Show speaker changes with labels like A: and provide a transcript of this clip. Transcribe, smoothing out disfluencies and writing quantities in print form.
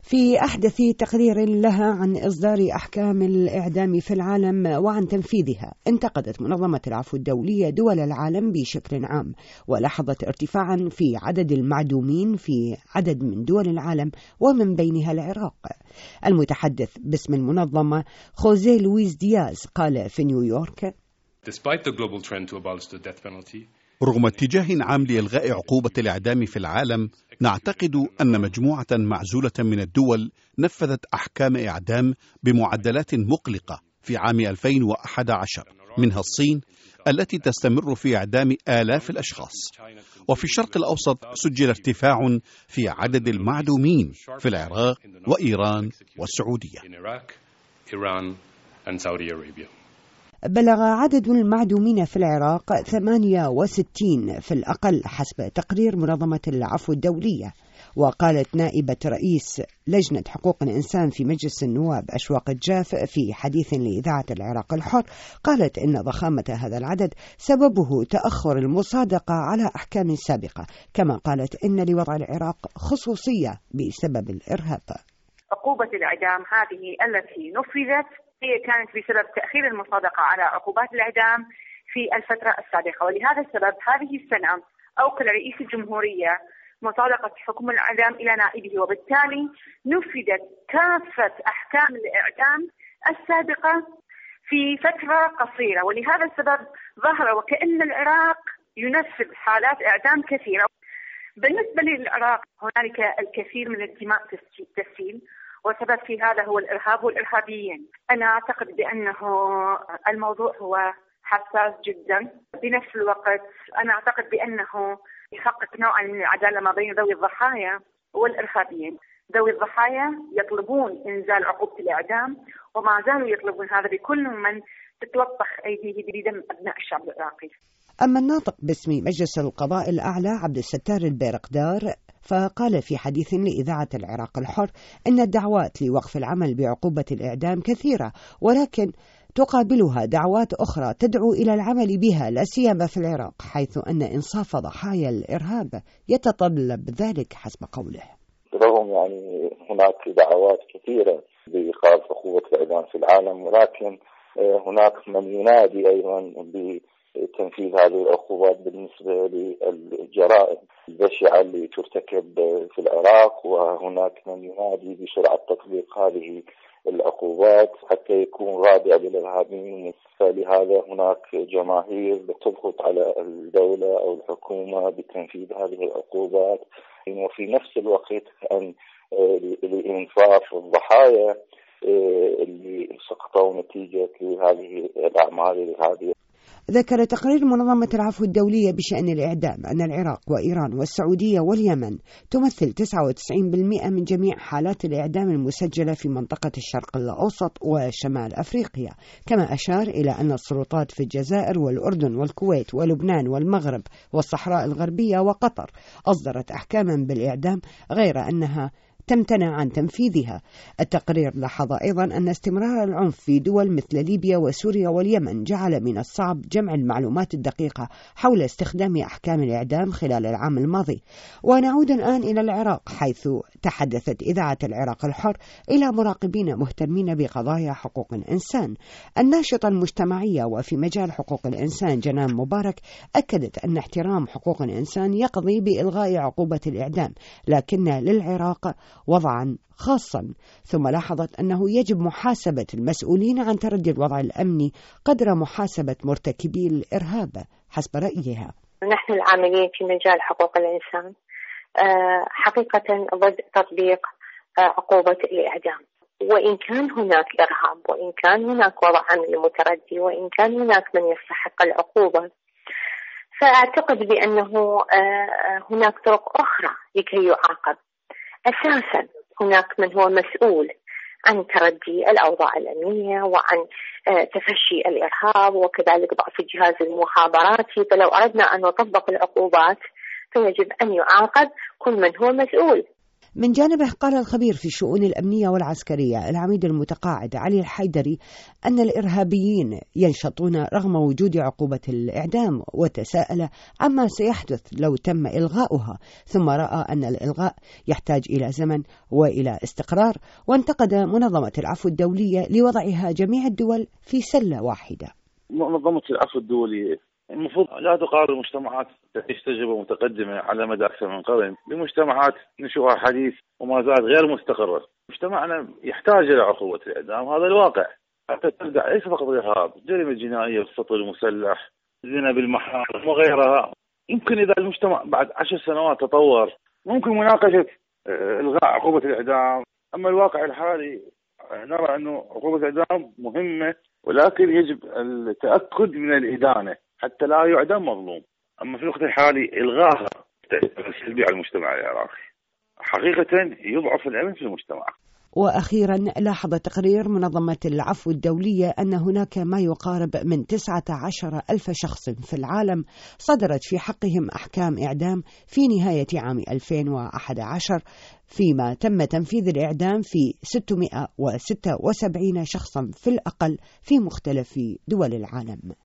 A: في أحدث تقرير لها عن إصدار أحكام الإعدام في العالم وعن تنفيذها، انتقدت منظمة العفو الدولية دول العالم بشكل عام، ولاحظت ارتفاعا في عدد المعدومين في عدد من دول العالم ومن بينها العراق. المتحدث باسم المنظمة خوزيه لويس دياز قال في نيويورك:
B: رغم اتجاه عام لإلغاء عقوبة الإعدام في العالم، نعتقد أن مجموعة معزولة من الدول نفذت أحكام إعدام بمعدلات مقلقة في عام 2011، منها الصين التي تستمر في إعدام آلاف الأشخاص. وفي الشرق الأوسط سجل ارتفاع في عدد المعدومين في العراق وإيران والسعودية.
A: بلغ عدد المعدومين في العراق 68 في الأقل حسب تقرير منظمة العفو الدولية. وقالت نائبة رئيس لجنة حقوق الإنسان في مجلس النواب أشواق الجاف في حديث لإذاعة العراق الحر، قالت إن ضخامة هذا العدد سببه تأخر المصادقة على أحكام سابقة، كما قالت إن لوضع العراق خصوصية بسبب الإرهاب.
C: عقوبة الإعدام هذه التي نفذت هي كانت بسبب تأخير المصادقة على عقوبات الإعدام في الفترة السابقة، ولهذا السبب هذه السنة أوكل رئيس الجمهورية مصادقة حكم الإعدام إلى نائبه، وبالتالي نفذت كافة أحكام الإعدام السابقة في فترة قصيرة، ولهذا السبب ظهر وكأن العراق ينفذ حالات إعدام كثيرة. بالنسبة للعراق هنالك الكثير من الدماء تسيل، وسبب في هذا هو الإرهاب والإرهابيين. أنا أعتقد بأنه الموضوع هو حساس جدا. بنفس الوقت أنا أعتقد بأنه يحقق نوعا من العدالة ما بين ذوي الضحايا والإرهابيين. ذوي الضحايا يطلبون إنزال عقوبة الإعدام، وما زالوا يطلبون هذا بكل من تتوطخ أيديه بدم أبناء الشعب العراقي.
A: أما الناطق باسم مجلس القضاء الأعلى عبد الستار البيرقدار فقال في حديث لإذاعة العراق الحر إن الدعوات لوقف العمل بعقوبة الإعدام كثيرة، ولكن تقابلها دعوات أخرى تدعو إلى العمل بها، لا سيما في العراق، حيث أن إنصاف ضحايا الإرهاب يتطلب ذلك حسب قوله.
D: رغم هناك دعوات كثيرة بإيقاف عقوبة الإعدام في العالم، ولكن هناك من ينادي أيضا بتنفيذ هذه العقوبات بالنسبة للجرائم البشعة اللي ترتكب في العراق، وهناك من ينادي بسرعة تطبيق هذه العقوبات حتى يكون رادع للإرهابيين. فلهذا هناك جماهير تضغط على الدولة أو الحكومة بتنفيذ هذه العقوبات، وفي نفس الوقت أن لإنصاف الضحايا اللي سقطوا نتيجة لهذه الأعمال الإرهابية.
A: ذكر تقرير منظمة العفو الدولية بشأن الإعدام أن العراق وإيران والسعودية واليمن تمثل 99% من جميع حالات الإعدام المسجلة في منطقة الشرق الأوسط وشمال أفريقيا، كما أشار إلى أن السلطات في الجزائر والأردن والكويت ولبنان والمغرب والصحراء الغربية وقطر أصدرت أحكاما بالإعدام غير أنها تمتنع عن تنفيذها. التقرير لاحظ أيضا أن استمرار العنف في دول مثل ليبيا وسوريا واليمن جعل من الصعب جمع المعلومات الدقيقة حول استخدام أحكام الإعدام خلال العام الماضي. ونعود الآن إلى العراق، حيث تحدثت إذاعة العراق الحر إلى مراقبين مهتمين بقضايا حقوق الإنسان. الناشطة المجتمعية وفي مجال حقوق الإنسان جنان مبارك أكدت أن احترام حقوق الإنسان يقضي بإلغاء عقوبة الإعدام، لكن للعراق وضعا خاصا. ثم لاحظت أنه يجب محاسبة المسؤولين عن تردي الوضع الأمني قدر محاسبة مرتكبي الإرهاب حسب رأيها.
E: نحن العاملين في مجال حقوق الإنسان حقيقة ضد تطبيق عقوبة الإعدام، وإن كان هناك إرهاب، وإن كان هناك وضع أمني متردي، وإن كان هناك من يستحق العقوبة، فأعتقد بأنه هناك طرق أخرى لكي يعاقب. أساسا هناك من هو مسؤول عن تردي الأوضاع الأمنية وعن تفشي الإرهاب وكذلك ضعف الجهاز المخابراتي. فلو أردنا أن نطبق العقوبات فيجب أن يعاقب كل من هو مسؤول.
A: من جانبه قال الخبير في الشؤون الأمنية والعسكرية العميد المتقاعد علي الحيدري أن الإرهابيين ينشطون رغم وجود عقوبة الإعدام، وتساءل عما سيحدث لو تم إلغاؤها، ثم رأى أن الإلغاء يحتاج إلى زمن وإلى استقرار، وانتقد منظمة العفو الدولية لوضعها جميع الدول في سلة واحدة.
F: منظمة العفو الدولية المفروض لا تقارن مجتمعات تعيش تجربة متقدمة على مدى أكثر من قرن بمجتمعات نشوءها حديث وما زالت غير مستقرة. مجتمعنا يحتاج إلى عقوبة الإعدام، هذا الواقع، حتى تردع ليس فقط الإرهاب، الجريمة الجنائية والسطو المسلح، الزنا بالمحارم وغيرها. يمكن إذا المجتمع بعد 10 سنوات تطور ممكن مناقشة إلغاء عقوبة الإعدام، أما الواقع الحالي نرى أنه عقوبة الإعدام مهمة، ولكن يجب التأكد من الإدانة حتى لا يعدم مظلوم. أما في الوقت الحالي إلغاءها تأثير سلبي على المجتمع العراقي، حقيقة يضعف الأمن في المجتمع.
A: وأخيرا لاحظ تقرير منظمة العفو الدولية أن هناك ما يقارب من 19,000 شخص في العالم صدرت في حقهم أحكام إعدام في نهاية عام 2011، فيما تم تنفيذ الإعدام في 676 شخصا في الأقل في مختلف دول العالم.